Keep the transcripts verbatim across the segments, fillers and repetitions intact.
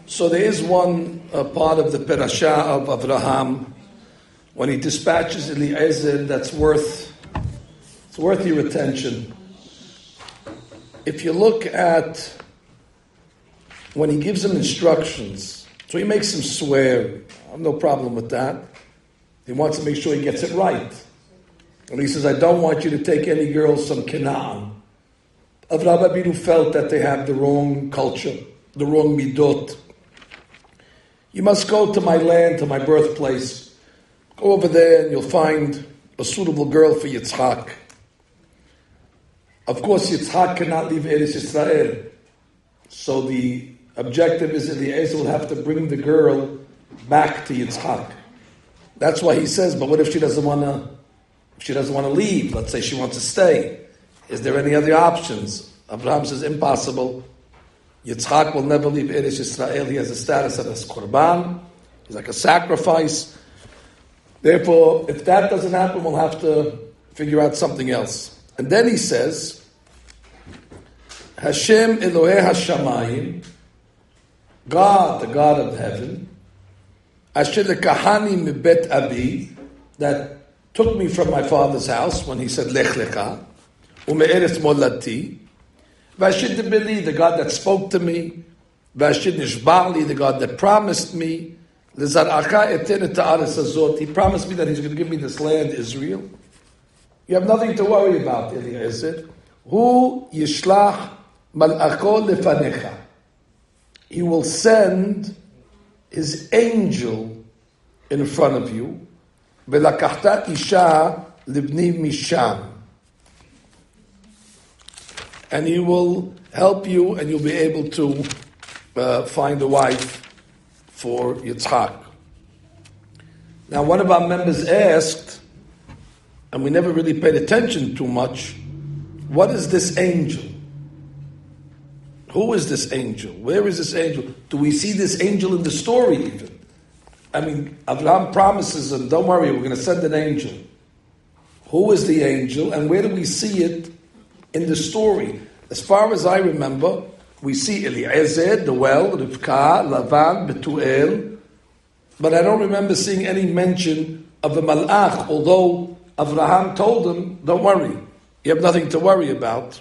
So there is one uh, part of the parasha of Avraham when he dispatches Eliezer that's worth it's worth your attention. If you look at when he gives him instructions, so he makes him swear. I have no problem with that. He wants to make sure he gets it right. And he says, I don't want you to take any girls from Canaan. Avraham Avinu felt that they have the wrong culture, the wrong midot. You must go to my land, to my birthplace. Go over there and you'll find a suitable girl for Yitzchak. Of course, Yitzchak cannot leave Eretz Yisrael. So the objective is that Eliezer will have to bring the girl back to Yitzchak. That's why he says, but what if she doesn't want to, if she doesn't want to leave? Let's say she wants to stay. Is there any other options? Abraham says, impossible. Yitzchak will never leave Eretz Yisrael. He has a status of a korban. He's like a sacrifice. Therefore, if that doesn't happen, we'll have to figure out something else. And then he says, Hashem Elohei Hashamayim, God, the God of heaven, Asher lekahani mibet abi, that took me from my father's house when he said Lech Lecha, ume'eretz molati, Vashid Bili, the God that spoke to me, Vashid Nishbali, the God that promised me, Lezaracha etenet haaretz hazot, he promised me that he's going to give me this land, Israel. You have nothing to worry about, Eliezer. Hu yishlach mal'acho lefanecha. He will send his angel in front of you. Velakachta isha libni misham. And he will help you and you'll be able to uh, find a wife for Yitzchak. Now one of our members asked, and we never really paid attention too much, what is this angel? Who is this angel? Where is this angel? Do we see this angel in the story even? I mean, Abraham promises him, don't worry, we're going to send an angel. Who is the angel and where do we see it in the story? As far as I remember, we see Eliezer, the well, Rivka, Lavan, Betuel, but I don't remember seeing any mention of a malach, although Abraham told him, don't worry, you have nothing to worry about.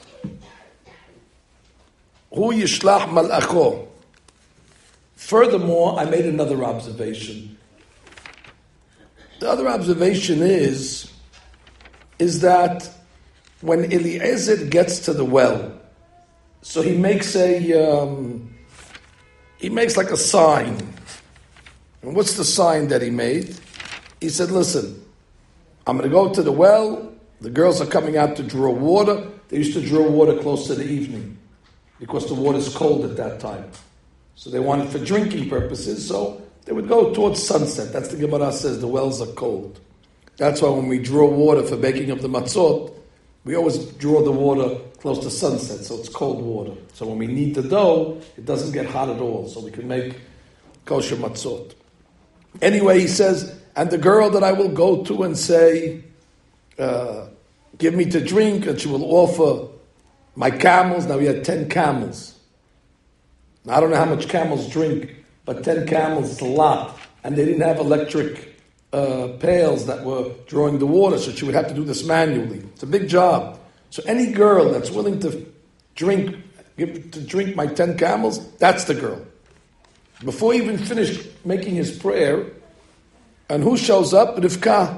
Hu yishlach malacho. Furthermore, I made another observation. The other observation is, is that when Eliezer gets to the well, so he makes a, um, he makes like a sign. And what's the sign that he made? He said, listen, I'm going to go to the well. The girls are coming out to draw water. They used to draw water close to the evening because the water is cold at that time. So they want it for drinking purposes. So they would go towards sunset. That's the Gemara says the wells are cold. That's why when we draw water for baking of the matzot, we always draw the water close to sunset, so it's cold water. So when we knead the dough, it doesn't get hot at all, so we can make kosher matzot. Anyway, he says, and the girl that I will go to and say, uh, give me to drink, and she will offer my camels. Now we had ten camels. Now, I don't know how much camels drink, but ten camels is a lot. And they didn't have electric uh, pails that were drawing the water, so she would have to do this manually. It's a big job. So any girl that's willing to drink, give, to drink my ten camels, that's the girl. Before he even finished making his prayer, and who shows up? Rivka.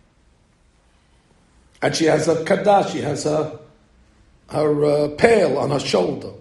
And she has a kadash, she has a, her uh, pail on her shoulder.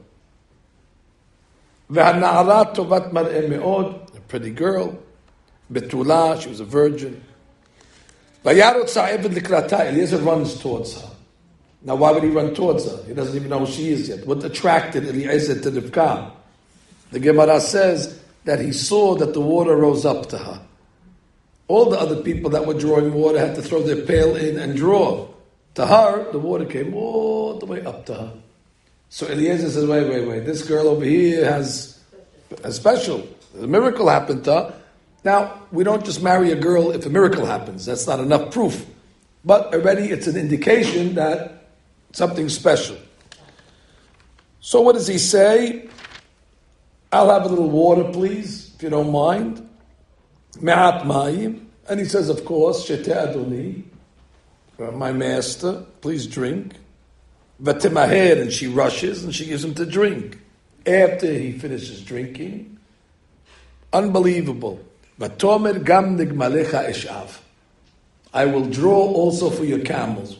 Ve'hana'ara tovat mar'eh me'od, a pretty girl. Betula, she was a virgin. Vayarot sa'eved likrata, Eliezer runs towards her. Now why would he run towards her? He doesn't even know who she is yet. What attracted Eliezer to Rivka? The Gemara says that he saw that the water rose up to her. All the other people that were drawing water had to throw their pail in and draw. To her, the water came all the way up to her. So Eliezer says, wait, wait, wait, this girl over here has a special. A miracle happened to her. Now, we don't just marry a girl if a miracle happens. That's not enough proof. But already it's an indication that something special. So what does he say? I'll have a little water, please, if you don't mind. Me'at mayim. And he says, of course, Shete Adoni, my master, please drink. Vatimaher, and she rushes and she gives him to drink. After he finishes drinking, unbelievable. Vatomer gam nigmalecha eshav. I will draw also for your camels.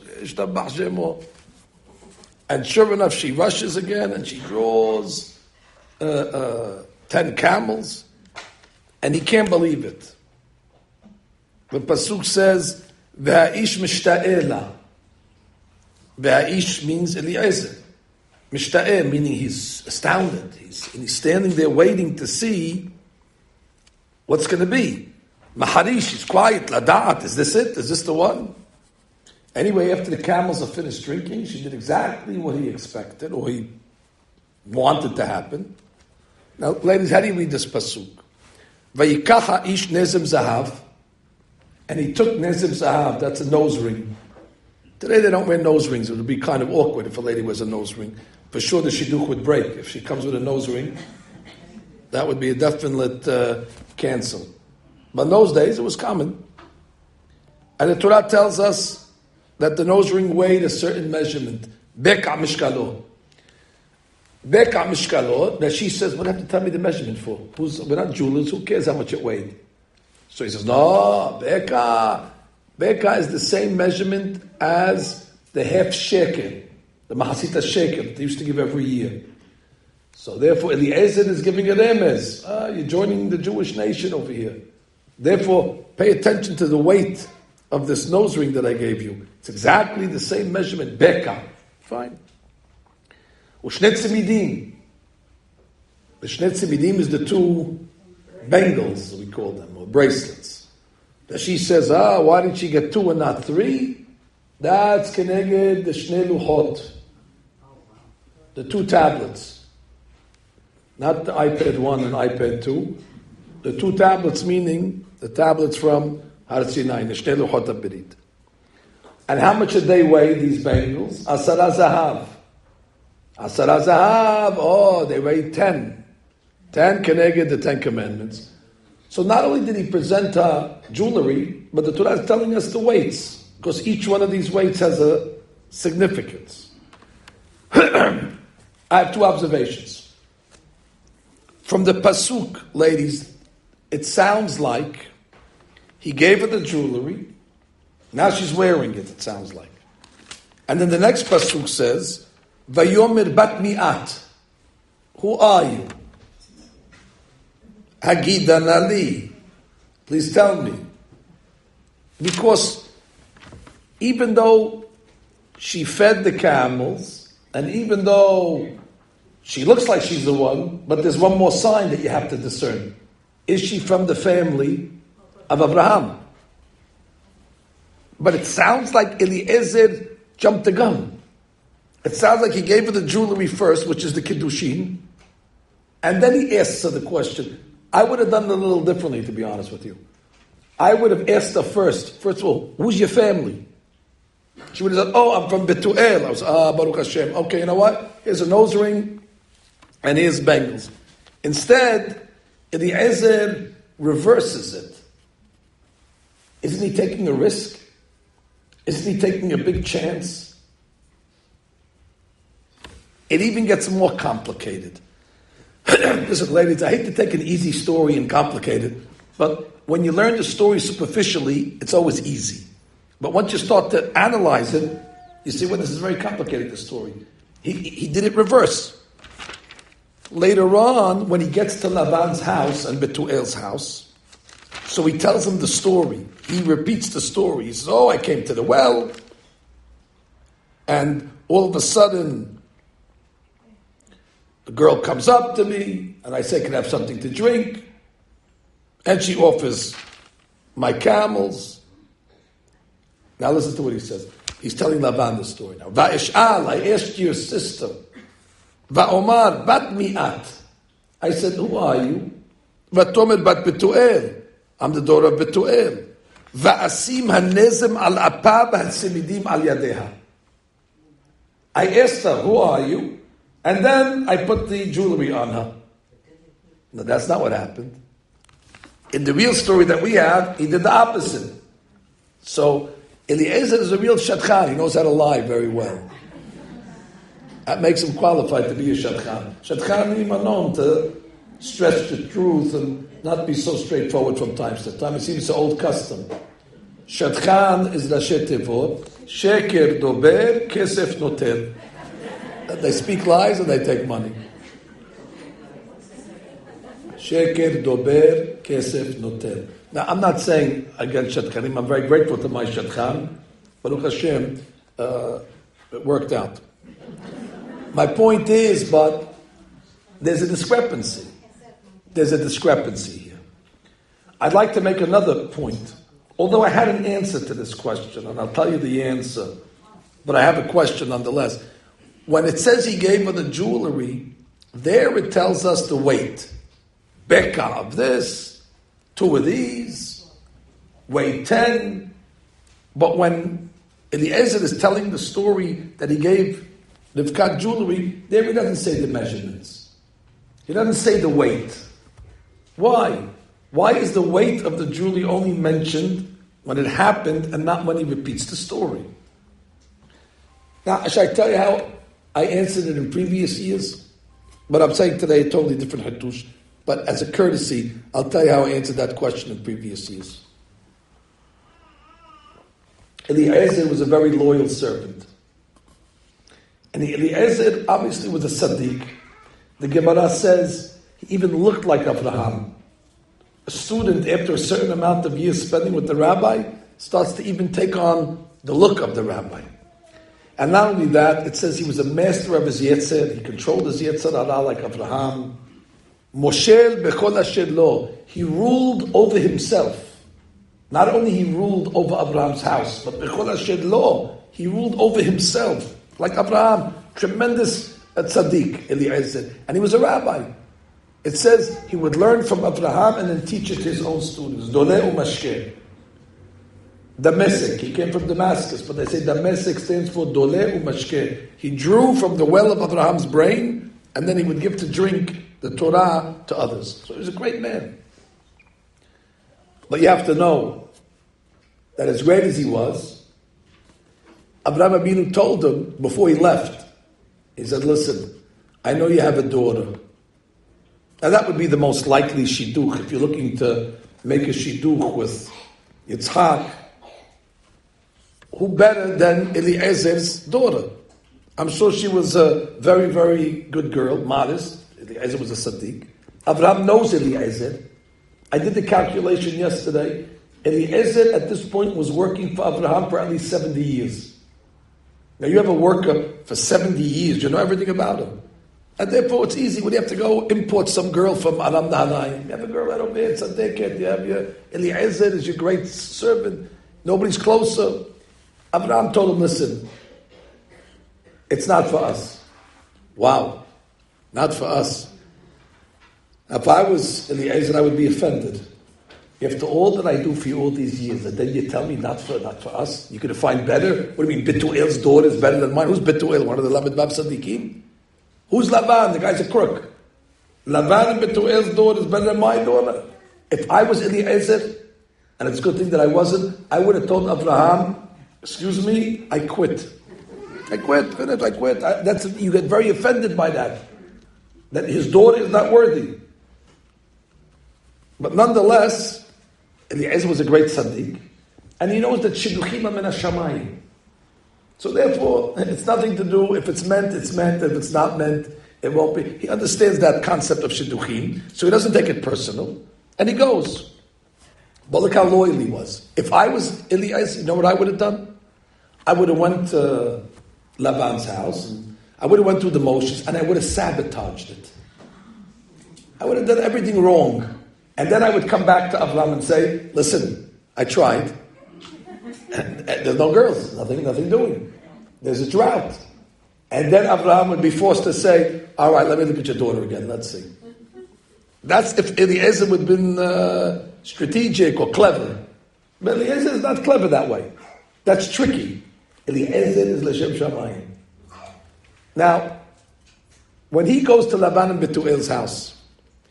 And sure enough, she rushes again and she draws uh, uh, ten camels, and he can't believe it. The pasuk says, "Ve'aish mishta'ela." Ve'aish means Eliezer. Mishta'eh, meaning he's astounded. He's, he's standing there waiting to see what's going to be. Maharish, he's quiet. Lada'at, is this it? Is this the one? Anyway, after the camels are finished drinking, she did exactly what he expected, or he wanted to happen. Now, ladies, how do you read this pasuk? Vayikacha ish nezim zahav, and he took nezim zahav, that's a nose ring. Today they don't wear nose rings. It would be kind of awkward if a lady wears a nose ring. For sure the shidduch would break. If she comes with a nose ring, that would be a definite uh, cancel. But in those days, it was common. And the Torah tells us that the nose ring weighed a certain measurement. Beka mishkalo. Beka mishkalo. That she says, what do you have to tell me the measurement for? Who's, we're not jewelers. Who cares how much it weighed? So he says, no, Beka. Beka is the same measurement as the half shekel, the mahasita shekel they used to give every year. So therefore, Eliezer is giving a remez. Ah, you're joining the Jewish nation over here. Therefore, pay attention to the weight of this nose ring that I gave you. It's exactly the same measurement. Beka. Fine. Ushnet tzimidim. The shnet tzimidim is the two bangles, we call them, or bracelets. That she says, ah, why did she get two and not three? That's keneged the shnei luchot, the two tablets, not the iPad one and iPad two. The two tablets, meaning the tablets from Har Sinai, the shnei luchot haberit. And how much did they weigh, these bangles? Asara zahav. Asara zahav. Oh, they weigh ten. Ten keneged the Ten Commandments. So not only did he present her jewelry, but the Torah is telling us the weights, because each one of these weights has a significance. I have two observations. From the pasuk, ladies, it sounds like he gave her the jewelry, now she's wearing it, it sounds like. And then the next pasuk says, Vayomer bat mi'at. Who are you? Hagidan Ali. Please tell me. Because even though she fed the camels, and even though she looks like she's the one, but there's one more sign that you have to discern. Is she from the family of Abraham? But it sounds like Eliezer jumped the gun. It sounds like he gave her the jewelry first, which is the Kiddushin, and then he asks her the question. I would have done it a little differently, to be honest with you. I would have asked her first, first of all, who's your family? She would have said, oh, I'm from Betuel. I was, ah, Baruch Hashem. Okay, you know what? Here's a nose ring, and here's bangles. Instead, Eliezer reverses it. Isn't he taking a risk? Isn't he taking a big chance? It even gets more complicated. Listen, ladies, I hate to take an easy story and complicate it, but when you learn the story superficially, it's always easy. But once you start to analyze it, you see, well, this is very complicated, this story. He, he did it reverse. Later on, when he gets to Laban's house and Betuel's house, so he tells him the story. He repeats the story. He says, oh, I came to the well, and all of a sudden, the girl comes up to me, and I say, can I have something to drink? And she offers my camels. Now listen to what he says. He's telling Laban the story now. Va'esh'al, I asked your sister. Va'omar, bat mi'at. I said, who are you? Va'tomer bat Betuel. I'm the daughter of Betuel. Va'asim hanezem al apab ha'simidim al yadeha. I asked her, who are you? And then I put the jewelry on her. No, that's not what happened. In the real story that we have, he did the opposite. So Eliezer is a real shadchan. He knows how to lie very well. That makes him qualified to be a shadchan. Shadchan is known to stretch the truth and not be so straightforward from time to time. It seems an old custom. Shadchan is Rashi Tevot. Sheker dober, kesef noter. They speak lies and they take money. Sheker dober, kesef noter. Now, I'm not saying against shadchanim. I'm very grateful to my shadchan. Baruch Hashem, uh, it worked out. My point is, but there's a discrepancy. There's a discrepancy here. I'd like to make another point. Although I had an answer to this question, and I'll tell you the answer, but I have a question nonetheless. When it says he gave her the jewelry, there it tells us the weight. Becca of this, two of these, weigh ten. But when Eliezer is telling the story that he gave Rivka jewelry, there he doesn't say the measurements. He doesn't say the weight. Why? Why is the weight of the jewelry only mentioned when it happened and not when he repeats the story? Now, should I tell you how I answered it in previous years? But I'm saying today a totally different hatush. But as a courtesy, I'll tell you how I answered that question in previous years. Eliezer was a very loyal servant. And Eliezer obviously was a tzaddik. The Gemara says he even looked like Abraham. A student, after a certain amount of years spending with the rabbi, starts to even take on the look of the rabbi. And not only that, it says he was a master of his yetzer. He controlled his yetzer hara like Abraham. Moshel bechol asher lo. He ruled over himself. Not only he ruled over Abraham's house, but bechol asher lo, he ruled over himself like Abraham. Tremendous uh, tzaddik, Eliezer, and he was a rabbi. It says he would learn from Abraham and then teach it to his own students. Doleh u'mashkeh. Damascus. He came from Damascus, but they say Damascus stands for Doleh u'mashkeh. He drew from the well of Abraham's brain, and then he would give to drink the Torah to others. So he was a great man. But you have to know that as great as he was, Abraham Avinu told him before he left, he said, listen, I know you have a daughter. Now that would be the most likely shidduch. If you're looking to make a shidduch with Yitzchak, who better than Eliezer's daughter? I'm sure she was a very, very good girl, modest. Eliezer was a tzaddik. Abraham knows Eliezer. I did the calculation yesterday. Eliezer at this point was working for Abraham for at least seventy years. Now you have a worker for seventy years, you know everything about him. And therefore it's easy when you have to go import some girl from Aram Naharaim. You have a girl right over here, tzaddiket, you have your Eliezer is your great servant. Nobody's closer. Abraham told him, listen, it's not for us. Wow. Not for us. Now, if I was Eliezer, I would be offended. After all that I do for you all these years, and then you tell me not for not for us, you could find better? What do you mean, Betuel's daughter is better than mine? Who's Betuel? One of the Lamed Bab Sadiqim? Who's Lavan? The guy's a crook. Lavan and Betuel's daughter is better than my daughter. If I was Eliezer, and it's a good thing that I wasn't, I would have told Abraham, excuse me, I quit. I quit, finish, I quit. I, that's, you get very offended by that. That his daughter is not worthy. But nonetheless, Eliezer was a great tzaddik, and he knows that shidduchim are min hashamayim. So therefore, it's nothing to do, if it's meant, it's meant, if it's not meant, it won't be. He understands that concept of shidduchim, so he doesn't take it personal, and he goes. But look how loyal he was. If I was Eliezer, you know what I would have done? I would have went to Lavan's house, and I would have went through the motions, and I would have sabotaged it. I would have done everything wrong. And then I would come back to Abraham and say, listen, I tried. And, and there's no girls, nothing, nothing doing. There's a drought. And then Abraham would be forced to say, all right, let me look at your daughter again, let's see. That's if Eliezer would have been uh, strategic or clever. But Eliezer is not clever that way. That's tricky. Eliezer is L'Shem Shamayim. Now, when he goes to Lavan and Betuel's house,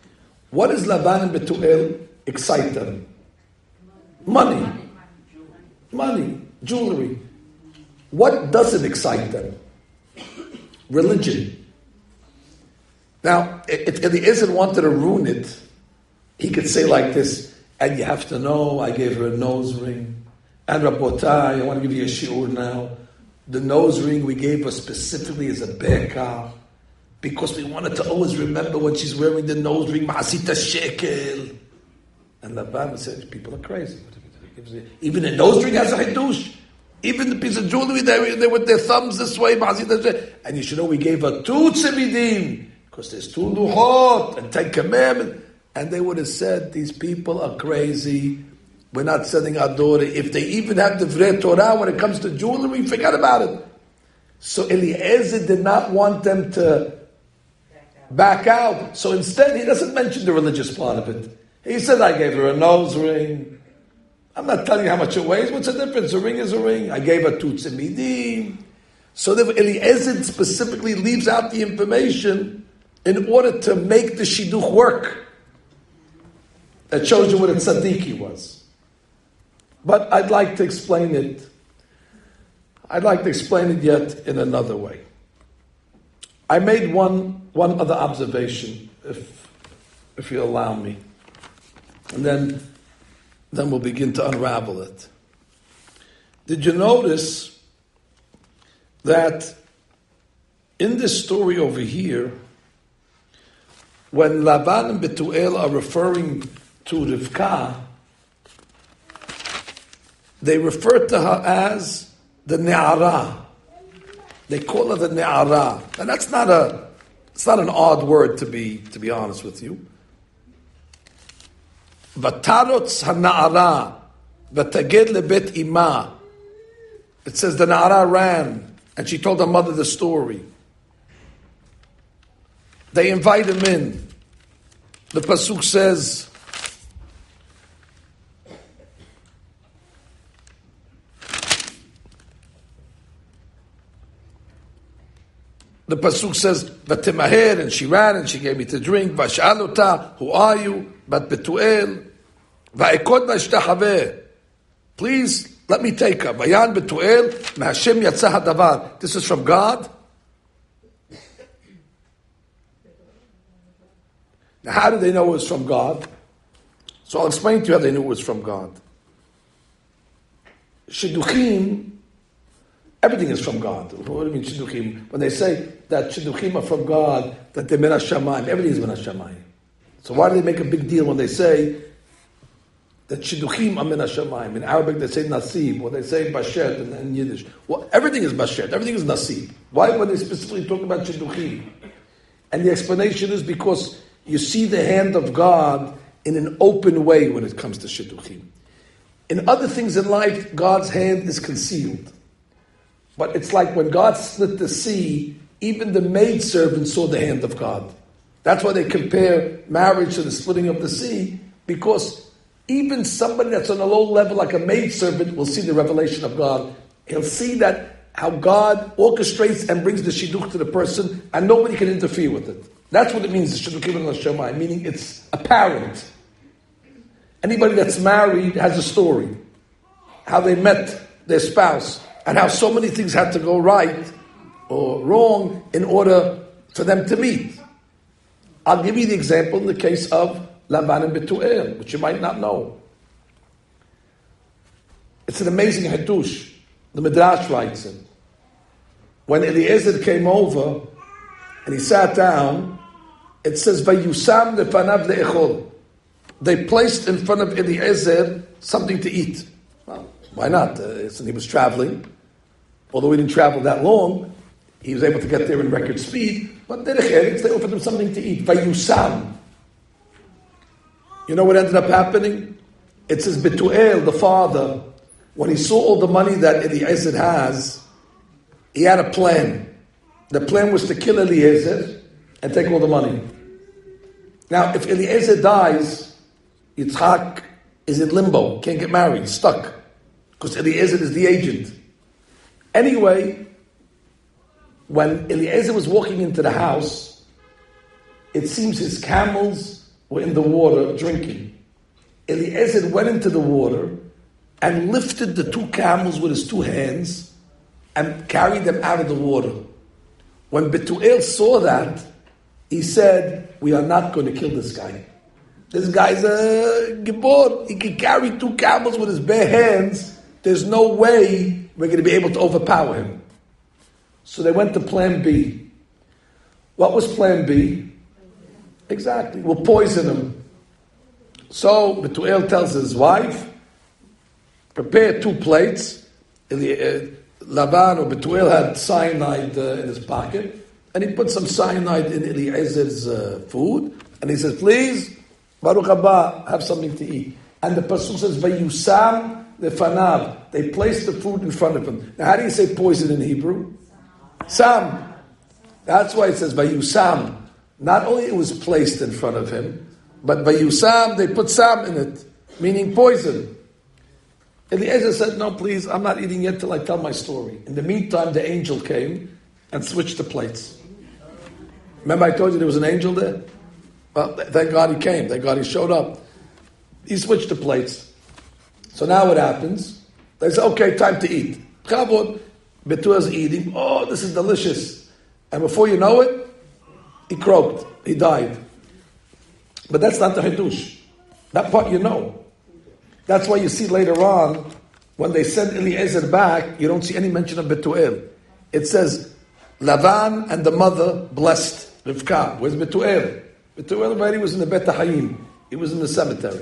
What does Laban and Betuel excite them? Money. Money. Jewelry. What doesn't excite them? Religion. Now, if Eliezer wanted to ruin it, he could say like this, and you have to know, I gave her a nose ring. And Rabotai, I want to give you a shiur now. The nose ring we gave her specifically as a beka, because we wanted to always remember when she's wearing the nose ring, Ma'asita shekel. And Laban said, people are crazy. Even a nose ring has a hidush. Even the piece of jewelry, they, they with their thumbs this way, Ma'asita shekel. And you should know we gave her two tzimidim, because there's two luchot and ten commandments. And they would have said, these people are crazy. We're not sending our daughter. If they even have the Divrei Torah when it comes to jewelry, forget about it. So Eliezer did not want them to back out. So instead, he doesn't mention the religious part of it. He said, I gave her a nose ring. I'm not telling you how much it weighs. What's the difference? A ring is a ring. I gave her two tzimidim. So therefore, Eliezer specifically leaves out the information in order to make the shidduch work. That shows you what a tzaddik was. But I'd like to explain it. I'd like to explain it yet in another way. I made one one other observation, if if you allow me, and then then we'll begin to unravel it. Did you notice that in this story over here, when Laban and Betuel are referring to Rivka, they refer to her as the Ne'ara. They call her the Ne'ara. And that's not a, it's not an odd word to be, to be honest with you. Vatarotz ha'Ne'ara, v'taged lebet ima. It says the Ne'ara ran, and she told her mother the story. They invite him in. The pasuk says, The pasuk says, "V'temaher," and she ran and she gave me to drink. V'sha'al ota, who are you? Bat Betuel. Va'ekod v'shtachaveh. Please let me take her. Vayan Betuel, me'Hashem yatzah hadavar. This is from God. Now, how did they know it was from God? So I'll explain to you how they knew it was from God. Shidduchim. Everything is from God. What do you mean shidduchim? When they say that shidduchim are from God, that they're min hashamayim, everything is min hashamayim. So why do they make a big deal when they say that shidduchim are min hashamayim? In Arabic they say nasib, or they say bashet in, in Yiddish. Well, everything is bashet, everything is nasib. Why would they specifically talk about shidduchim? And the explanation is because you see the hand of God in an open way when it comes to shidduchim. In other things in life, God's hand is concealed. But it's like when God split the sea, even the maidservant saw the hand of God. That's why they compare marriage to the splitting of the sea, because even somebody that's on a low level, like a maidservant, will see the revelation of God. He'll see that how God orchestrates and brings the shidduch to the person, and nobody can interfere with it. That's what it means, the shidduchim and l'shamayim, meaning it's apparent. Anybody that's married has a story, how they met their spouse, and how so many things had to go right or wrong in order for them to meet. I'll give you the example in the case of Laban and Betuel, which you might not know. It's an amazing hadush. The Midrash writes it. When Eliezer came over and he sat down, it says, "Vayusam lefanav le'echol." They placed in front of Eliezer something to eat. Well, why not? Uh, he was traveling. Although he didn't travel that long, he was able to get there in record speed. But they offered him something to eat. Vayusam. You know what ended up happening? It says Betuel, the father, when he saw all the money that Eliezer has, he had a plan. The plan was to kill Eliezer and take all the money. Now, if Eliezer dies, Yitzchak is in limbo, can't get married, stuck, because Eliezer is the agent. Anyway, when Eliezer was walking into the house, it seems his camels were in the water drinking. Eliezer went into the water and lifted the two camels with his two hands and carried them out of the water. When Betuel saw that, he said, we are not going to kill this guy. This guy's a gibor. He can carry two camels with his bare hands. There's no way we're going to be able to overpower him. So they went to plan B. What was plan B? Exactly. We'll poison him. So Betuel tells his wife, prepare two plates. Laban or Betuel had cyanide uh, in his pocket, and he put some cyanide in Eliezer's uh, food, and he says, please, Baruch haba, have something to eat. And the pasuk says, Vayusam lefanav. They placed the food in front of him. Now, how do you say poison in Hebrew? Sam. That's why it says Vayusam. Not only it was placed in front of him, but Vayusam, they put sam in it, meaning poison. Eliezer said, no, please, I'm not eating yet till I tell my story. In the meantime, the angel came and switched the plates. Remember I told you there was an angel there? Well, thank God he came. Thank God he showed up. He switched the plates. So now what happens? They say, okay, time to eat. Chavod, Betuel's eating. Oh, this is delicious. And before you know it, he croaked. He died. But that's not the Hidush. That part you know. That's why you see later on, when they send Eliezer back, you don't see any mention of Betuel. It says, Lavan and the mother blessed Rivka. Where's Betuel? Betuel already was in the Bet Hayim. He was in the cemetery.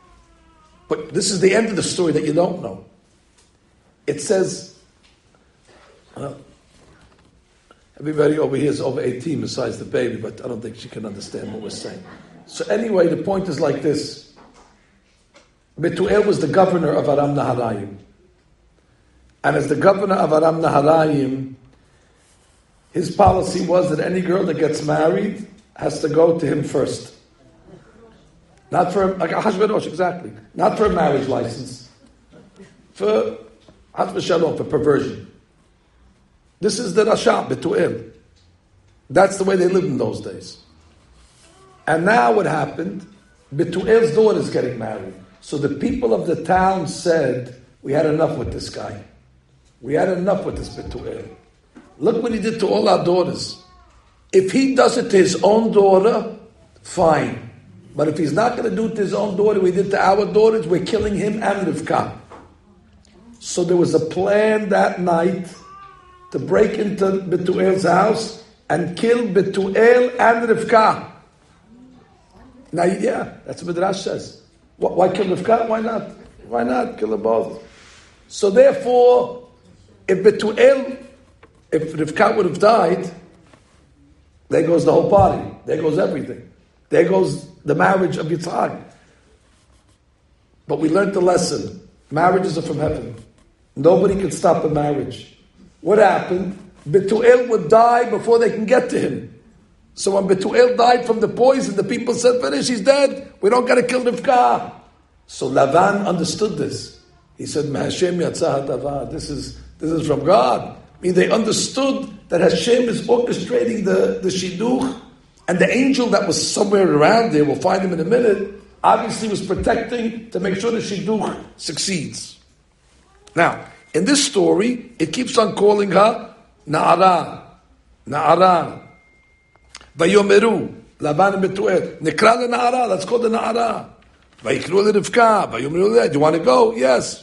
But this is the end of the story that you don't know. It says, well, everybody over here is over eighteen besides the baby, but I don't think she can understand what we're saying. So anyway, the point is like this. Betuel was the governor of Aram Naharayim. And as the governor of Aram Naharayim, his policy was that any girl that gets married has to go to him first. Not for, like Ahashverosh, exactly. Not for a marriage license. For Haz v'Shalom, for perversion. This is the Rasha, Betuel. That's the way they lived in those days. And now what happened? Betuel's daughter is getting married. So the people of the town said, we had enough with this guy. We had enough with this Betuel. Look what he did to all our daughters. If he does it to his own daughter, fine. But if he's not going to do it to his own daughter, we did to our daughters, we're killing him and Rivka. So there was a plan that night to break into Betuel's house and kill Betuel and Rivka. Now, yeah, that's what Midrash says. Why kill Rivka? Why not? Why not kill them both? So therefore, if Betuel, if Rivka would have died, there goes the whole party. There goes everything. There goes the marriage of Yitzhak. But we learned the lesson. Marriages are from heaven. Nobody can stop a marriage. What happened? Betuel would die before they can get to him. So when Betuel died from the poison, the people said, finish, he's dead. We don't got to kill Rivka. So Lavan understood this. He said, Hashem yatzah hadavar. This is this is from God. I mean, they understood that Hashem is orchestrating the, the shidduch, and the angel that was somewhere around there, we'll find him in a minute, obviously was protecting to make sure the shidduch succeeds. Now, in this story, it keeps on calling her Na'ara. Na'ara. Vayomeru. Laban and Betuel. Nikra le Na'ara. Let's call the Na'ara. Vayikru le Rivka. Vayomeru le. Do you want to go? Yes.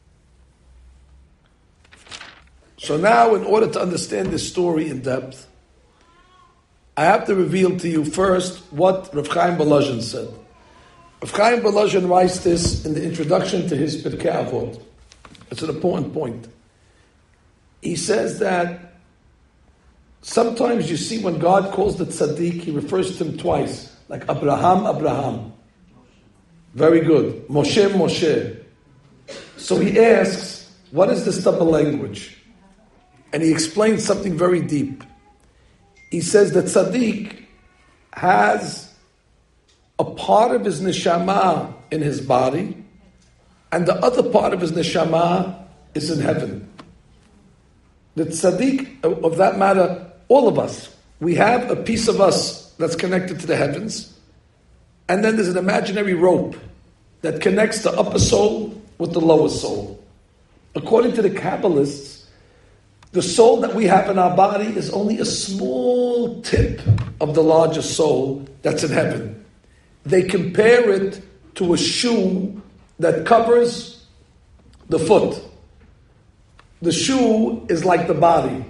So now, in order to understand this story in depth, I have to reveal to you first what Rav Chaim Volozhin said. Rav Chaim Volozhin writes this in the introduction to his Pirkei Avot. It's an important point. He says that sometimes you see when God calls the tzaddik, he refers to him twice, like Abraham, Abraham. Very good. Moshe, Moshe. So he asks, what is this double language? And he explains something very deep. He says that tzaddik has a part of his neshama in his body, and the other part of his neshama is in heaven. The tzaddik, of that matter, all of us, we have a piece of us that's connected to the heavens, and then there's an imaginary rope that connects the upper soul with the lower soul. According to the Kabbalists, the soul that we have in our body is only a small tip of the larger soul that's in heaven. They compare it to a shoe that covers the foot. The shoe is like the body.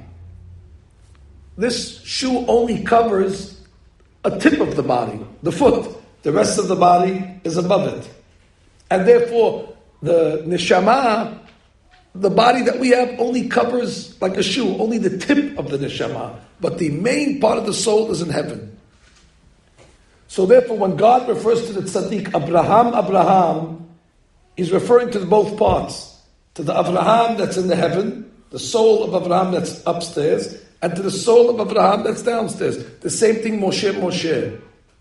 This shoe only covers a tip of the body, the foot. The rest of the body is above it. And therefore, the neshama, the body that we have, only covers like a shoe, only the tip of the neshama. But the main part of the soul is in heaven. So therefore, when God refers to the tzaddik, Abraham, Abraham, he's referring to both parts. To the Abraham that's in the heaven, the soul of Abraham that's upstairs, and to the soul of Abraham that's downstairs. The same thing, Moshe, Moshe.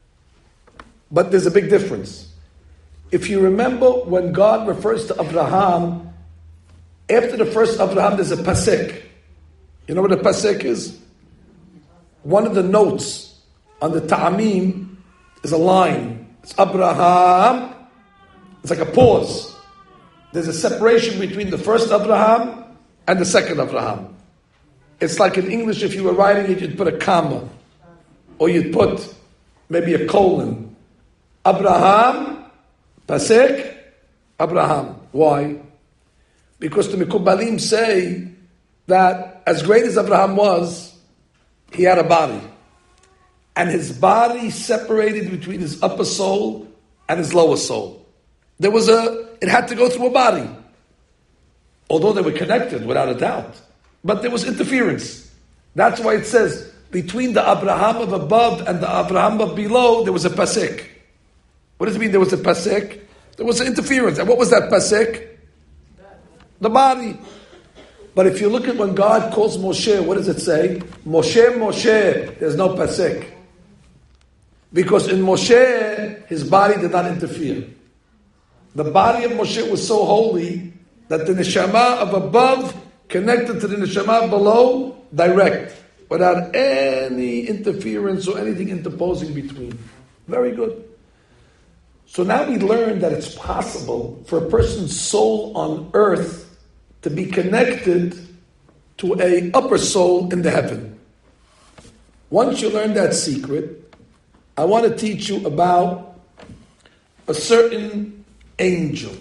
But there's a big difference. If you remember, when God refers to Abraham, after the first Abraham, there's a pasek. You know what a pasek is? One of the notes on the ta'amim is a line. It's Abraham. It's like a pause. There's a separation between the first Abraham and the second Abraham. It's like in English, if you were writing it, you'd put a comma. Or you'd put maybe a colon. Abraham, pasek, Abraham. Why? Because the Mikubalim say that as great as Abraham was, he had a body. And his body separated between his upper soul and his lower soul. There was a, it had to go through a body. Although they were connected, without a doubt. But there was interference. That's why it says, between the Abraham of above and the Abraham of below, there was a pasek. What does it mean there was a pasek? There was an interference. And what was that pasek? The body. But if you look at when God calls Moshe, what does it say? Moshe, Moshe, there's no pasek. Because in Moshe, his body did not interfere. The body of Moshe was so holy that the neshama of above connected to the neshama below direct, without any interference or anything interposing between. Very good. So now we learn that it's possible for a person's soul on earth to be connected to a upper soul in the heaven. Once you learn that secret, I want to teach you about a certain angel.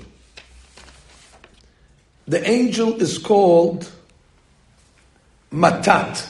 The angel is called Matat.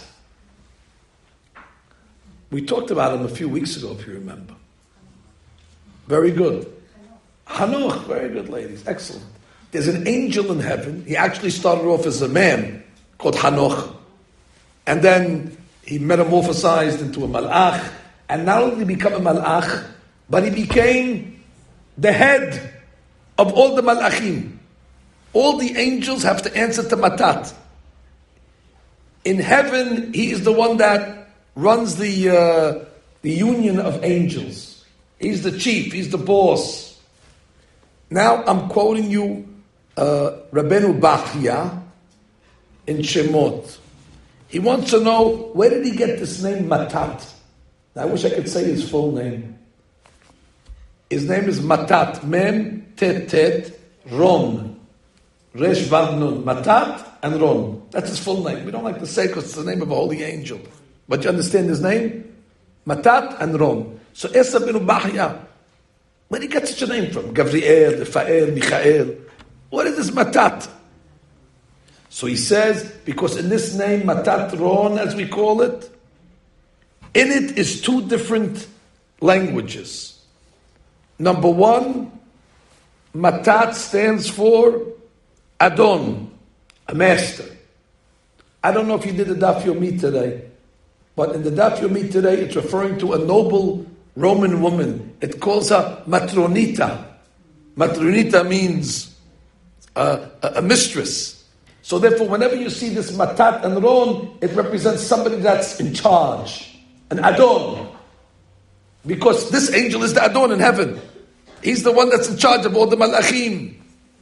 We talked about him a few weeks ago, if you remember. Very good. Hanoch, very good, ladies. Excellent. There's an angel in heaven. He actually started off as a man called Hanoch. And then he metamorphosized into a malach. And not only did he become a malach, but he became the head of all the malachim. All the angels have to answer to Matat. In heaven, he is the one that runs the uh, the union of angels. He's the chief. He's the boss. Now I'm quoting you uh, Rabbeinu Bachya in Shemot. He wants to know, where did he get this name Matat? I wish I could say his full name. His name is Matat. Mem Tet Tet Ron. Resh Vav Nun. Matat and Ron. That's his full name. We don't like to say because it's the name of a holy angel. But you understand his name? Matat and Ron. So Esa bin Ubahya, where did he get such a name from? Gabriel, Raphael, Michael. What is this Matat? So he says, because in this name, Matat Ron, as we call it, in it is two different languages. Number one, Matat stands for Adon, a master. I don't know if you did the Daf Yomi today, but in the Daf Yomi today, it's referring to a noble Roman woman. It calls her Matronita. Matronita means uh, a, a mistress. So therefore, whenever you see this Matat and Ron, it represents somebody that's in charge, an Adon. Because this angel is the Adon in heaven. He's the one that's in charge of all the Malachim.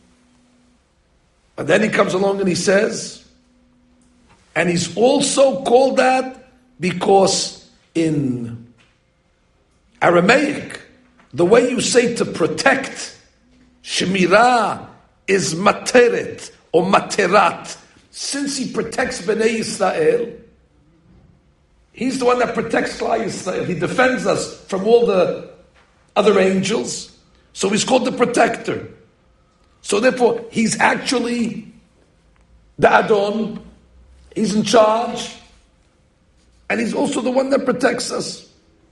And then he comes along and he says, and he's also called that because in Aramaic, the way you say to protect, Shemirah is materet or materat. Since he protects Bnei Yisrael, he's the one that protects Klal Yisrael. He defends us from all the other angels. So he's called the protector. So therefore, he's actually the Adon. He's in charge. And he's also the one that protects us.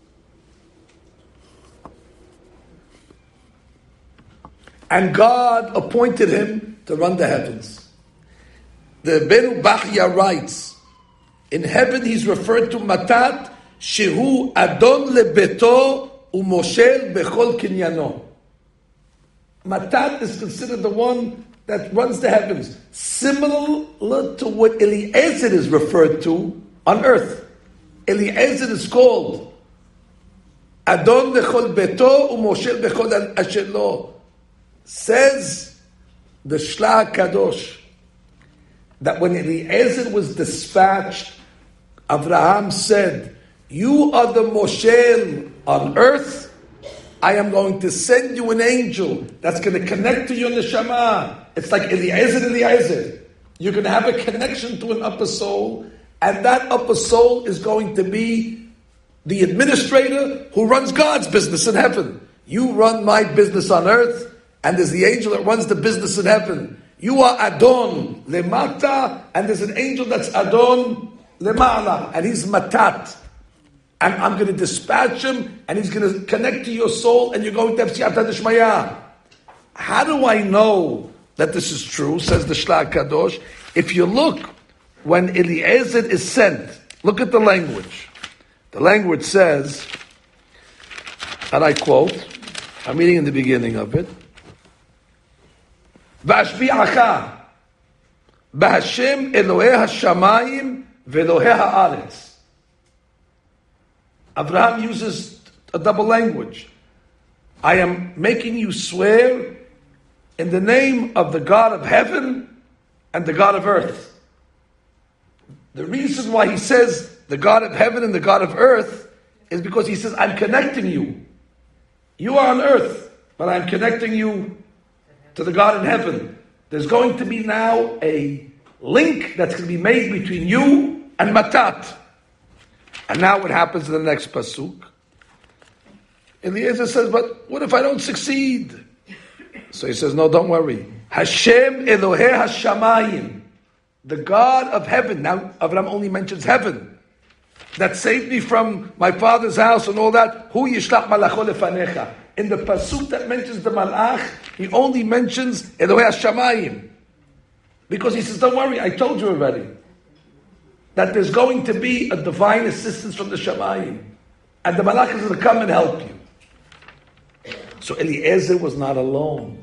And God appointed him to run the heavens. The Beru Bachya writes, in heaven he's referred to Matat, Shehu Adon lebeto umoshel bechol kinyano. Matat is considered the one that runs the heavens, similar to what Eliezer is referred to on earth. Eliezer is called Adon lechol beto umoshel bechol ashelo. Says the Shlah Kadosh that when Eliezer was dispatched, Avraham said, "You are the Moshel on earth. I am going to send you an angel that's going to connect to your neshama." It's like Eliezer, Eliezer. You're going to have a connection to an upper soul, and that upper soul is going to be the administrator who runs God's business in heaven. You run my business on earth, and there's the angel that runs the business in heaven. You are Adon Lemata, and there's an angel that's Adon Lemala, and he's Matat. And I'm going to dispatch him, and he's going to connect to your soul, and you're going to have Siyata Dishmaya. How do I know that this is true, says the Shlah Kadosh? If you look, when Eliezer is sent, look at the language. The language says, and I quote, I'm reading in the beginning of it, Vashbi'acha b'Hashem Elohei HaShamayim v'Elohei HaAretz. Abraham uses a double language. I am making you swear in the name of the God of heaven and the God of earth. The reason why he says the God of heaven and the God of earth is because he says, I'm connecting you. You are on earth, but I'm connecting you to the God in heaven. There's going to be now a link that's going to be made between you and Matat. And now what happens in the next pasuk? Eliezer says, but what if I don't succeed? So he says, no, don't worry. Hashem Elohei HaShamayim, the God of heaven. Now Avram only mentions heaven. That saved me from my father's house and all that. Hu yishlach malacho lefanecha. In the pasuk that mentions the malach, he only mentions Elohei HaShamayim. Because he says, don't worry, I told you already that there's going to be a divine assistance from the Shamayim. And the malach is going to come and help you. So Eliezer was not alone.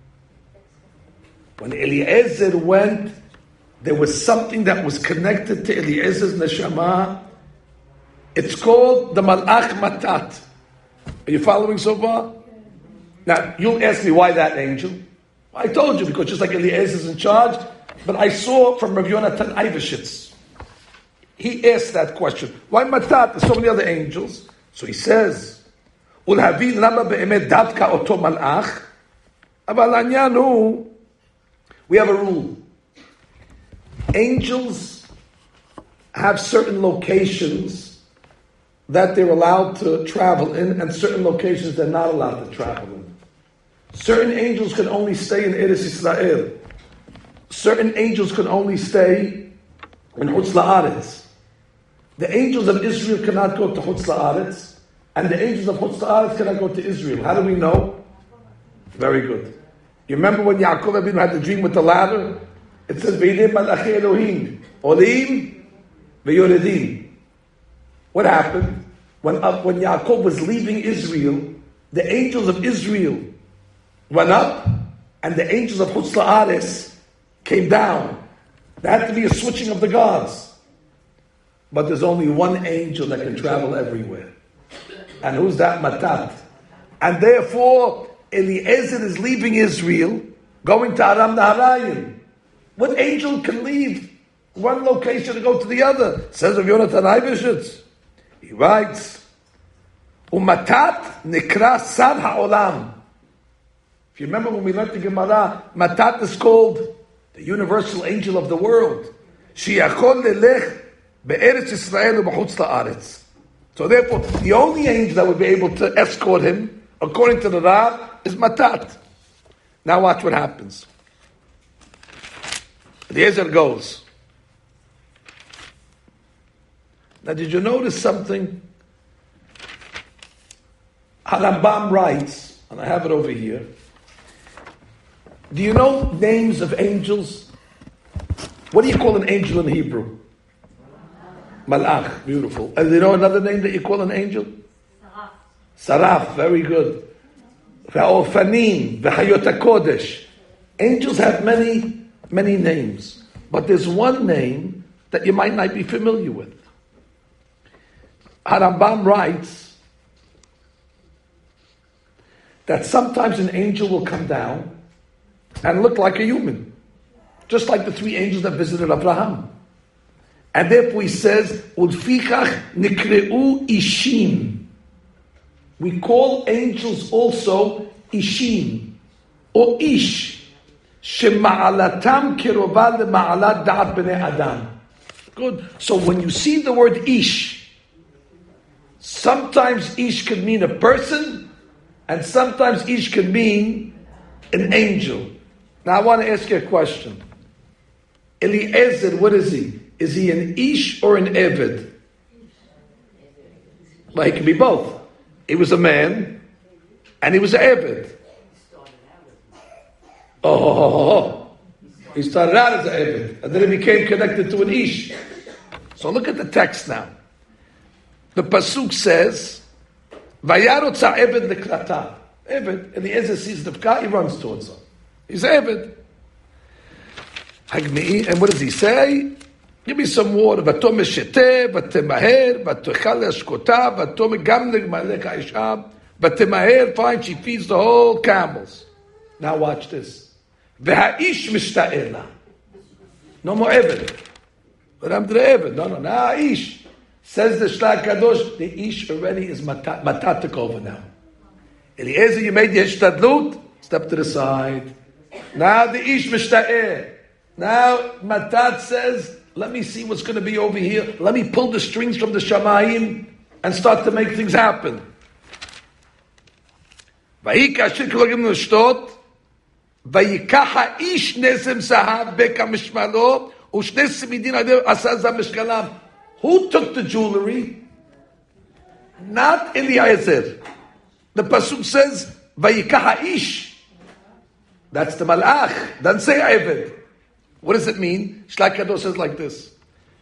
When Eliezer went, there was something that was connected to Eliezer's neshama. It's called the malach matat. Are you following so far? Now, you'll ask me why that angel? I told you, because just like Eliezer is in charge, but I saw from Rav Yonatan Ivashitz, he asked that question. Why Matat? There's so many other angels. So he says, Ulhavin lama be'emet davka oto malach, aval anyan hu, we have a rule. Angels have certain locations that they're allowed to travel in, and certain locations they're not allowed to travel in. Certain angels can only stay in Eretz Yisrael. Certain angels can only stay in Chutz La'aretz. The angels of Israel cannot go to Chutz La'aretz, and the angels of Chutz La'aretz cannot go to Israel. How do we know? Very good. You remember when Yaakov Avinu had the dream with the ladder? It says, V'yidei malachi Elohim, olim v'yoredim. What happened? When, uh, when Yaakov was leaving Israel, the angels of Israel went up, and the angels of Chutz La'aretz came down. There had to be a switching of the gods. But there's only one angel that can travel everywhere. And who's that? Matat. And therefore, Eliezer is leaving Israel, going to Aram Naharayim. What angel can leave one location to go to the other? Says of Yonatan Ivashitz. He writes, Umatat nikra sad ha'olam. If you remember when we learned the Gemara, Matat is called the universal angel of the world. Sheyachol lelech be'eretz Yisrael u'b'chutz la'aretz. So therefore, the only angel that would be able to escort him, according to the Rav, is Matat. Now watch what happens. The Ezer goes. Now did you notice something? Harambam writes, and I have it over here. Do you know names of angels? What do you call an angel in Hebrew? Malach, beautiful. And do you know another name that you call an angel? Saraf. Saraf, very good. V'ofanim, v'hayot HaKodesh. Angels have many, many names. But there's one name that you might not be familiar with. Harambam writes that sometimes an angel will come down and look like a human, just like the three angels that visited Abraham. And therefore he says, Ulfichach nikreu ishim. We call angels also ishim, or ish, shema'alatam kirova le'ma'alat da'at b'nei adam. Good. So when you see the word ish, sometimes ish can mean a person, and sometimes ish can mean an angel. Now I want to ask you a question. Eliezer, what is he? Is he an ish or an eved? Well, he can be both. He was a man, and he was an eved. Oh, oh, oh, oh. He started out as an eved, and then he became connected to an ish. So look at the text now. The pasuk says, "Vayarot ha'eved lekrata." Eved, and the Eliezer sees the pka, he runs towards her. He's Eved. And what does he say? Give me some water. Vato meshete, vatemaher, vatochal eshkota, vato megamleg malek ha'isham, vatemaher, fine, she feeds the whole camels. Now watch this. V'ha'ish mishta'ela. No more Eved. But I'm the Eved. No, no, now Ish. Says the Shlach Kadosh, the Ish already is matat, matat took over now. Eliezer, you made the hishtadlut, step to the side. Now the Ish Mishta'eh. Now Matat says, let me see what's going to be over here. Let me pull the strings from the Shamayim and start to make things happen. Vayika Ashir Kilogim Nushtot, Vayikach HaIsh Nesem Sahav Beka Mishmalo, Ushnes Midin Adev Asazah Mishkalam. Who took the jewelry? Not Eliezer. The pasuk says, Vayikach HaIsh. That's the malach. Doesn't say Eved. What does it mean? Shlach Kadosh says like this.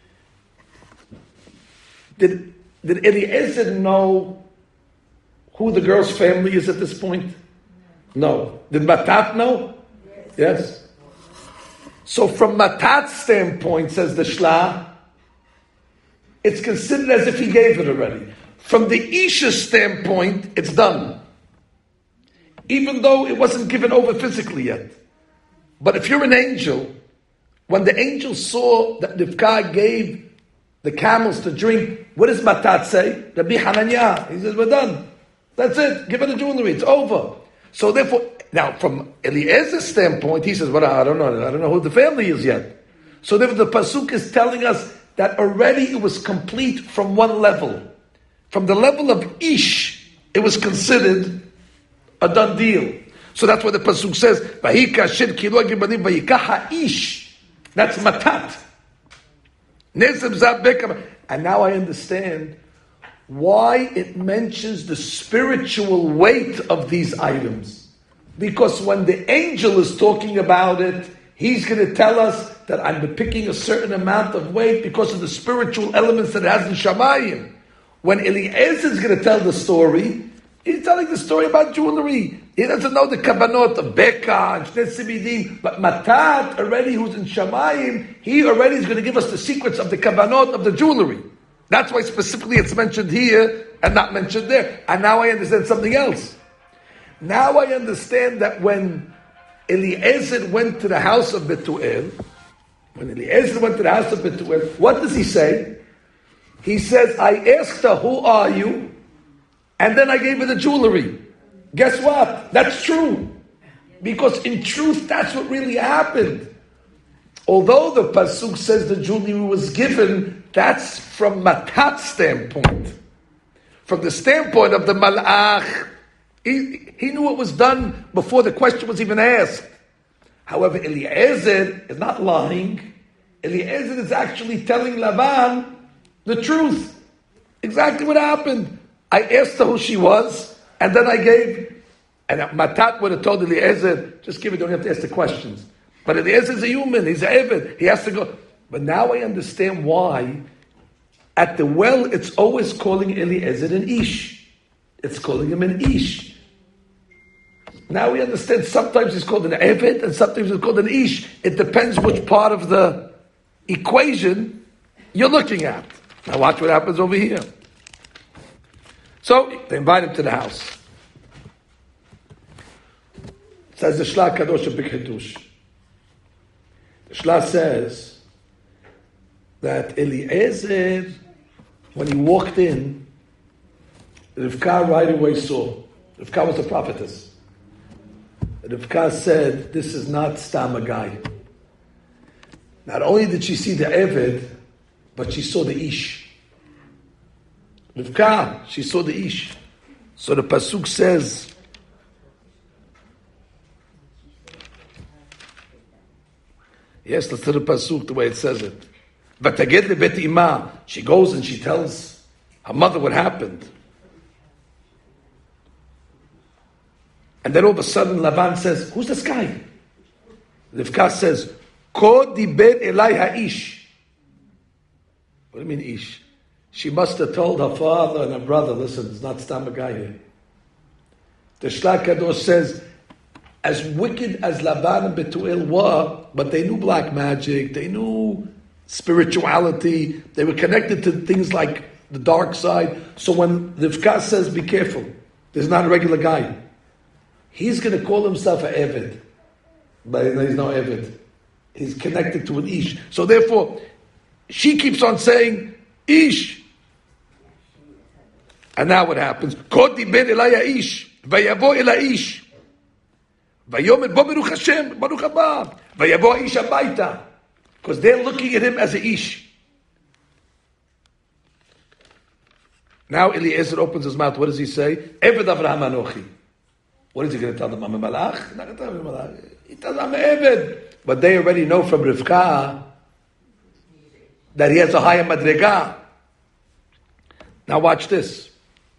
Did, did Eliezer know who the girl's family is at this point? No. Did Matat know? Yes. yes. So from Matat's standpoint, says the Shlah, it's considered as if he gave it already. From the Isha's standpoint, it's done. Even though it wasn't given over physically yet. But if you're an angel, when the angel saw that Rivka gave the camels to drink, what does Matat say? Rabbi Hananiah. He says, we're done. That's it. Give her the jewelry. It's over. So therefore, now from Eliezer's standpoint, he says, well, I don't know. I don't know who the family is yet. So therefore the pasuk is telling us that already it was complete from one level. From the level of Ish, it was considered a done deal. So that's what the pasuk says. Vayika Ashir Kilo Gibanim Vayikach HaIsh. That's Matat. Nesem Zav Beka. And now I understand why it mentions the spiritual weight of these items. Because when the angel is talking about it, he's going to tell us that I'm picking a certain amount of weight because of the spiritual elements that it has in Shamayim. When Eliezer is going to tell the story, he's telling the story about jewelry. He doesn't know the kabanot of Beka and Shnei Sibidim. But Matat, already who's in Shamayim, he already is going to give us the secrets of the kabanot of the jewelry. That's why specifically it's mentioned here and not mentioned there. And now I understand something else. Now I understand that when Eliezer went to the house of Betuel, when Eliezer went to the house of Betuel, what does he say? He says, I asked her, who are you? and then I gave her the jewelry. Guess what? That's true. Because in truth, that's what really happened. Although the Pasuk says the jewelry was given, that's from Matat's standpoint. From the standpoint of the Malach, he, he knew it was done before the question was even asked. However, Eliezer is not lying. Eliezer is actually telling Laban the truth. Exactly what happened. I asked her who she was, and then I gave, and Matat would have told Eliezer, just give it, don't have to ask the questions. But Eliezer is a human, he's an Eved, he has to go. But now I understand why at the well it's always calling Eliezer an Ish. It's calling him an Ish. Now we understand sometimes he's called an Eved and sometimes he's called an Ish. It depends which part of the equation you're looking at. Now watch what happens over here. So they invite him to the house. It says the Shla Kadosh of B'Kedush. The Shla says that Eliezer, when he walked in, Rivka right away saw. Rivka was a prophetess. Rivka said, this is not Stam a guy. Not only did she see the Eved, but she saw the Ish. Rivka, she saw the Ish. So the Pasuk says, yes, let's do the Pasuk the way it says it. Vataged lebet ima. She goes and she tells her mother what happened. And then all of a sudden Laban says, who's this guy? Rivka says, Ko diber elai ha'ish. What do you mean ish? She must have told her father and her brother, listen, it's not Stam a guy here. The Shla Kadosh says, as wicked as Laban and Betuel were, but they knew black magic, they knew spirituality, they were connected to things like the dark side. So when Rivka says, be careful, there's not a regular guy. He's going to call himself an Eved, but he's no Eved. He's connected to an Ish. So therefore, she keeps on saying, Ish. And now what happens? Kodi ben elaya Ish, vayavo ela Ish. Vayomer bo Baruch Hashem, Baruch haba. Vayavo Ish abayta. Because they're looking at him as a Ish. Now Eliezer opens his mouth. What does he say? Eved Avraham Anochi. What is he going to tell them? I'm a malach? Not going to tell them I'm a malach. He tells them I'm an Eved. But they already know from Rivka that he has a higher madrega. Now watch this.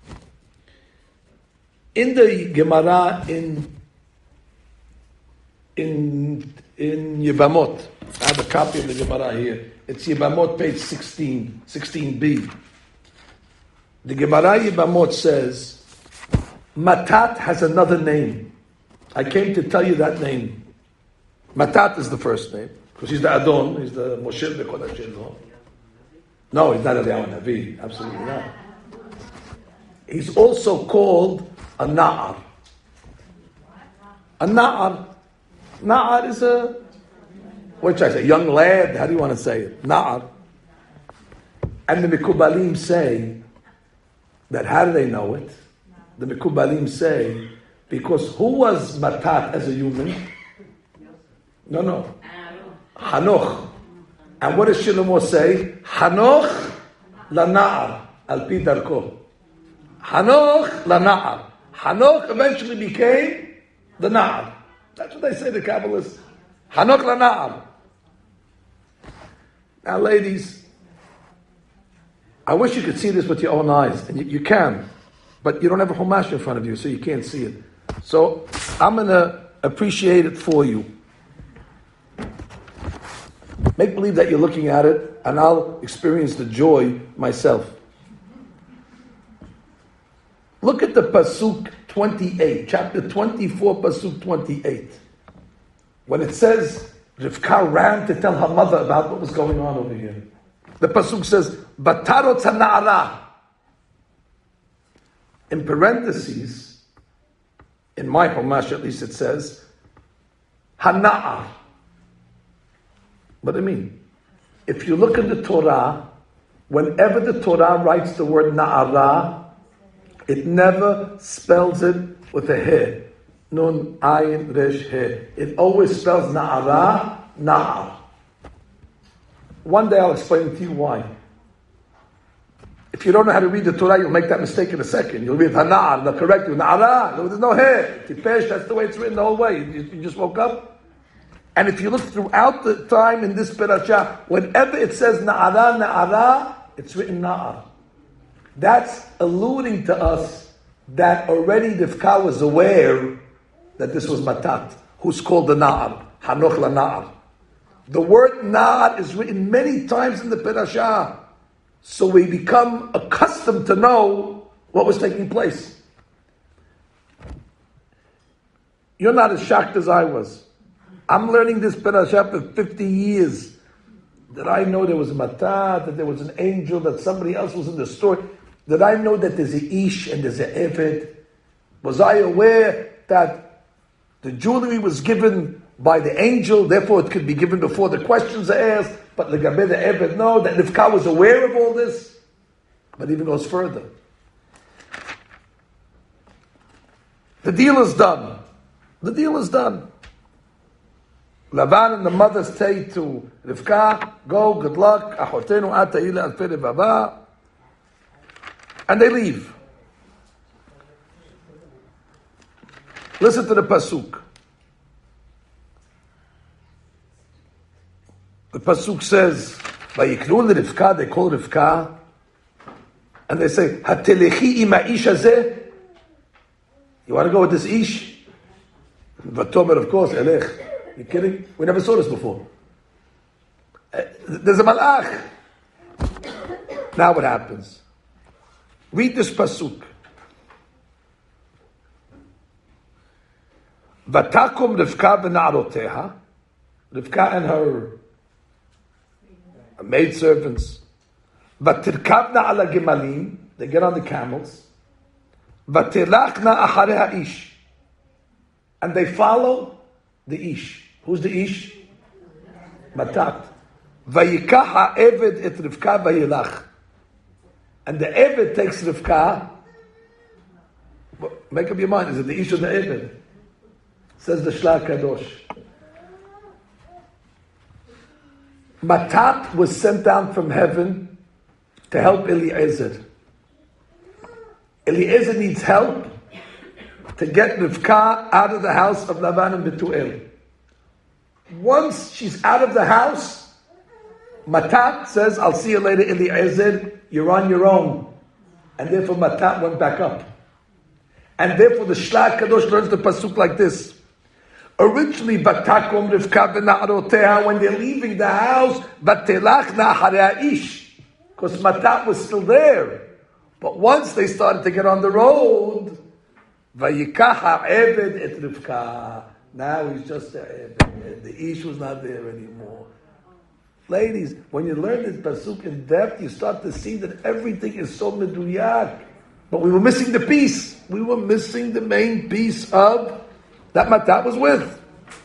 In the Gemara in in in Yevamot, I have a copy of the Gemara here. It's Yevamot, page sixteen, sixteen b. The Gemara Yevamot says, Matat has another name. I came to tell you that name. Matat is the first name, because he's the Adon, he's the Moshe Bekodashelo. No, he's not Eliyahu Navi, absolutely not. He's also called a Na'ar. A Na'ar. Na'ar is a, what should I say, young lad? How do you want to say it? Na'ar. And the Mikubalim say that, how do they know it? The Mikubalim say, because who was Matat as a human? No, no. Hanoch. And what does Shlomo say? Hanoch lana'ar al pi darko. Hanoch lana'ar. Hanoch eventually became the Na'ar. That's what they say, the Kabbalists. Hanoch lana'ar. Now, ladies, I wish you could see this with your own eyes, and you, you can, but you don't have a Chumash in front of you, so you can't see it. So I'm going to appreciate it for you. Make believe that you're looking at it, and I'll experience the joy myself. Look at the Pasuk twenty-eight, chapter twenty-four, Pasuk twenty-eight. When it says, Rivka ran to tell her mother about what was going on over here. The Pasuk says, Batarot hana'ara. In parentheses, in my Chumash at least it says, Hana'ar. What do I mean? If you look at the Torah, whenever the Torah writes the word Na'ara, It never spells it with a he. Nun, ayin, resh, he. It always spells na'ara, na'ar. One day I'll explain to you why. If you don't know how to read the Torah, you'll make that mistake in a second. You'll read hana'ar, they'll correct you. Na'ara, there's no he. Tipesh, that's the way it's written the whole way. You, you just woke up. And if you look throughout the time in this parasha, whenever it says na'ara, na'ara, it's written na'ar. That's alluding to us that already Rivka was aware that this was Matat, who's called the Na'ar, Hanoch la Na'ar. The word Na'ar is written many times in the parasha, so we become accustomed to know what was taking place. You're not as shocked as I was. I'm learning this parasha for fifty years. Did I know there was Matat, that there was an angel, that somebody else was in the story? Did I know that there's a ish and there's an eved? Was I aware that the jewelry was given by the angel, therefore it could be given before the questions are asked? But the Gabe the eved, no, that Rivka was aware of all this. But it even goes further. The deal is done. The deal is done. Lavan and the mothers say to Rivka, go, good luck, achotenu ata ila alpei revava. And they leave. Listen to the pasuk. The pasuk says, "Vayiknu Rivka." They call Rivka, and they say, "Hatelechi im ha'ish hazeh." You want to go with this ish? Vatomer, of course, elech. You kidding? We never saw this before. There's a malach. Now what happens? Read this pasuk. Vatakum Rivka v'na'aroteha. Rivka and her maidservants. Vatirkavna ala gimalim. They get on the camels. Vatilachna acharei ha'ish. And they follow the ish. Who's the ish? Matat. Vayikach ha'eved et Rivka vayilach. And the Eved takes Rivka. Make up your mind, is it the Ish or the Eved? Says the Shla Kadosh. Matat was sent down from heaven to help Eliezer. Eliezer needs help to get Rivka out of the house of Lavan and Betuel. Once she's out of the house, Matat says, I'll see you later, Eliezer, you're on your own. And therefore Matat went back up. And therefore the Shla Kadosh learns the pasuk like this. Originally, Batakom Rivka v'na'aroteha, when they're leaving the house, Batelachna acharei ish, because Matat was still there. But once they started to get on the road, Vayikach ha'eved et Rivka. Now he's just a eved. The ish was not there anymore. Ladies, when you learn this pasuk in depth, you start to see that everything is so meduyak. But we were missing the piece. We were missing the main piece of that Matat was with.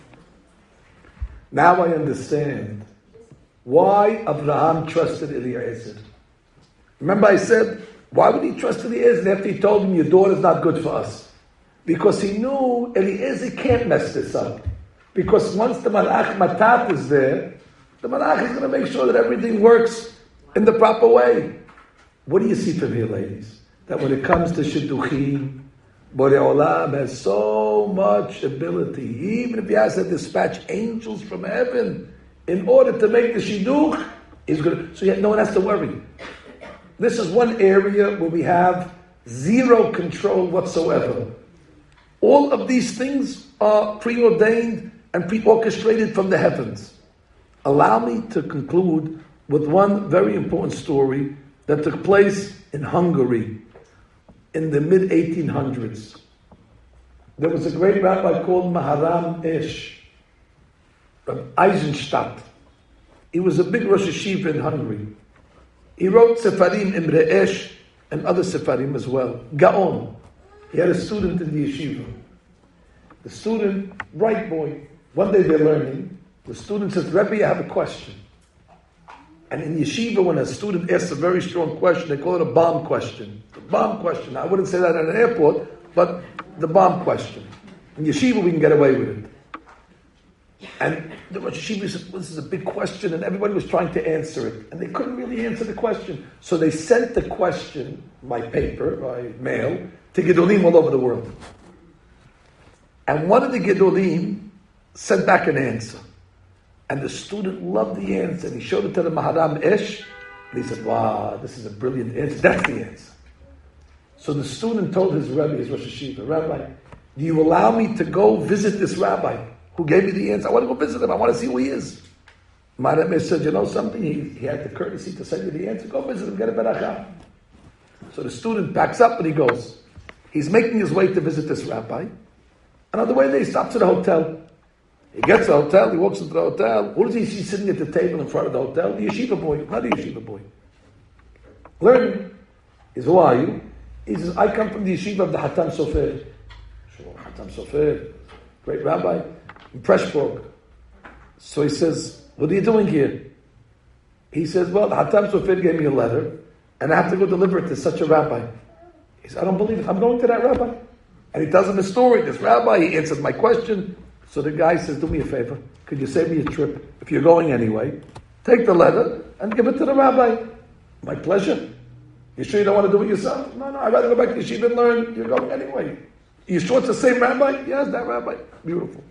Now I understand why Abraham trusted Eliezer. Remember I said, why would he trust Eliezer after he told him, your daughter's not good for us? Because he knew Eliezer can't mess this up. Because once the Malach Matat is there, the Malach is going to make sure that everything works in the proper way. What do you see from here, ladies? That when it comes to Shidduchim, Borei Olam has so much ability. Even if he has to dispatch angels from heaven in order to make the Shidduch, he's going to, so yet no one has to worry. This is one area where we have zero control whatsoever. All of these things are preordained and pre-orchestrated from the heavens. Allow me to conclude with one very important story that took place in Hungary in the mid eighteen hundreds. There was a great rabbi called Maharam Esh, from Eisenstadt. He was a big Rosh Yeshiva in Hungary. He wrote Sefarim, Imre Esh, and other Sefarim as well. Gaon. He had a student in the yeshiva. The student, bright boy, one day they're learning. The student says, Rebbe, I have a question. And in yeshiva, when a student asks a very strong question, they call it a bomb question. The bomb question. I wouldn't say that at an airport, but the bomb question. In yeshiva, we can get away with it. And the Rosh Yeshiva said, well, this is a big question, and everybody was trying to answer it. And they couldn't really answer the question. So they sent the question by paper, by mail, to Gedolim all over the world. And one of the Gedolim sent back an answer. And the student loved the answer. And he showed it to the Maharam Esh. And he said, wow, this is a brilliant answer. That's the answer. So the student told his Rebbe, his Rosh Yeshiva, Rabbi, do you allow me to go visit this rabbi who gave me the answer? I want to go visit him. I want to see who he is. Maharam Esh said, you know something? He, he had the courtesy to send you the answer. Go visit him, get a beracha. So the student packs up and he goes. He's making his way to visit this rabbi. And on the way there, he stops at a hotel. He gets to the hotel, he walks into the hotel. Who does he see sitting at the table in front of the hotel? The yeshiva boy, not the yeshiva boy. Learning. He says, who are you? He says, I come from the yeshiva of the Hatam Sofer. Sure, Hatam Sofer, great rabbi, in Preshburg. So he says, what are you doing here? He says, well, the Hatam Sofer gave me a letter, and I have to go deliver it to such a rabbi. He says, I don't believe it. I'm going to that rabbi. And he tells him a story. This rabbi, he answered my question. So the guy says, do me a favor. Could you save me a trip? If you're going anyway, take the letter and give it to the rabbi. My pleasure. You sure you don't want to do it yourself? No, no, I'd rather go back to yeshiva and learn. You're going anyway. You sure it's the same rabbi? Yes, that rabbi. Beautiful.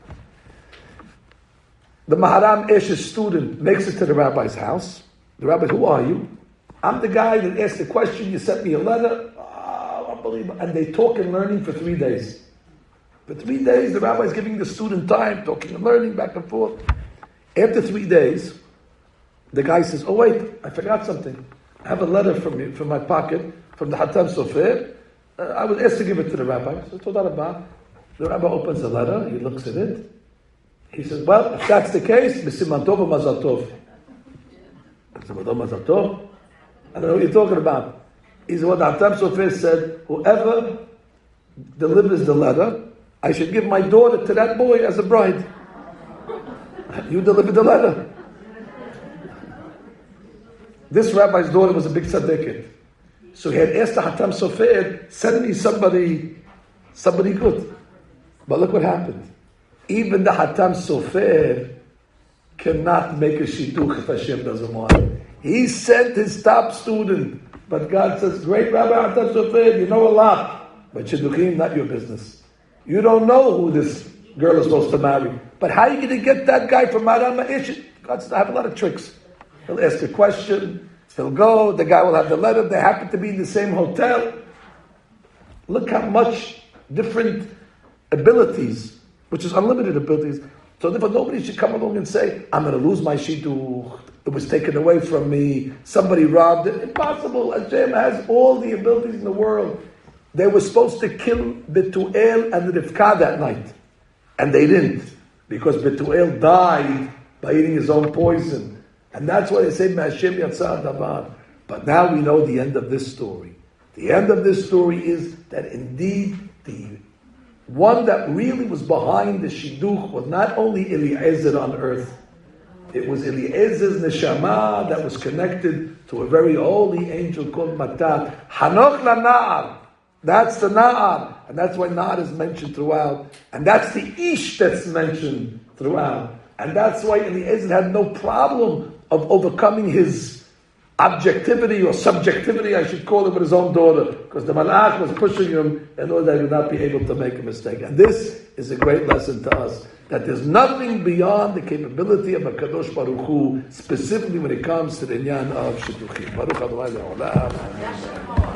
The Maharam Esh's student makes it to the rabbi's house. The rabbi says, who are you? I'm the guy that asked the question. You sent me a letter. Oh, unbelievable. And they talk and learning for three days. For three days, the rabbi is giving the student time, talking and learning back and forth. After three days, the guy says, oh wait, I forgot something. I have a letter from you, from my pocket, from the Hatam Sofer. Uh, I was asked to give it to the rabbi. So Todah Rabbah. The rabbi opens the letter, he looks at it. He says, well, if that's the case, B'siman tov or mazal tov. B'siman tov, mazal tov? I don't know what you're talking about. He said, what the Hatam Sofer said, whoever delivers the letter, I should give my daughter to that boy as a bride. You delivered the letter. This rabbi's daughter was a big tzaddiket. So he had asked the Hatam Sofer, send me somebody, somebody good. But look what happened. Even the Hatam Sofer cannot make a shidduch if Hashem doesn't want it. He sent his top student. But God says, great Rabbi Hatam Sofer, you know a lot. But shidduchim, not your business. You don't know who this girl is supposed to marry. But how are you going to get that guy from Maharam Esh? God says, I have a lot of tricks. He'll ask a question, he'll go, the guy will have the letter, they happen to be in the same hotel. Look how much different abilities, which is unlimited abilities. So therefore nobody should come along and say, I'm going to lose my shidduch, it was taken away from me, somebody robbed it. Impossible. Hashem has all the abilities in the world. They were supposed to kill Betuel and Rivka that night. And they didn't. Because Betuel died by eating his own poison. And that's why they say, Hashem Yatzar Davar. But now we know the end of this story. The end of this story is that indeed the one that really was behind the Shidduch was not only Eliezer on earth. It was Eliezer's neshama that was connected to a very holy angel called Matat. Hanoch LaNa'ar. That's the Na'ar. And that's why Na'ar is mentioned throughout. And that's the Ish that's mentioned throughout. And that's why Eliezer had no problem of overcoming his objectivity or subjectivity, I should call it, with his own daughter. Because the Malach was pushing him in order that he would not be able to make a mistake. And this is a great lesson to us. That there's nothing beyond the capability of a Kadosh Baruch Hu, specifically when it comes to the Inyan of Shidduchim. Baruch Adonai Le'olam.